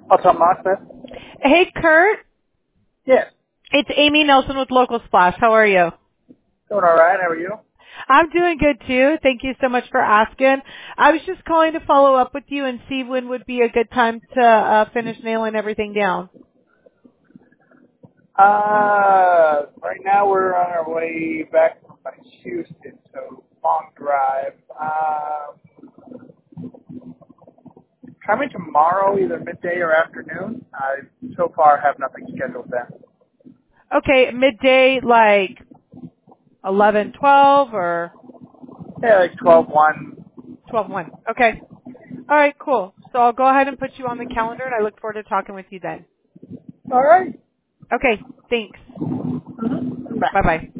What's up, Martha? Hey, Kurt. Yes. It's Amy Nelson with Local Splash. How are you? Doing all right. How are you? I'm doing good, too. Thank you so much for asking. I was just calling to follow up with you and see when would be a good time to finish nailing everything down. Right now we're on our way back from Houston, so long drive. Try me tomorrow, either midday or afternoon. I so far have nothing scheduled then. Okay, midday, like 11, 12, or Yeah, like 12:1. 12, 1. Okay. All right, cool. So I'll go ahead and put you on the calendar, and I look forward to talking with you then. All right. Okay, thanks. Bye. Bye-bye.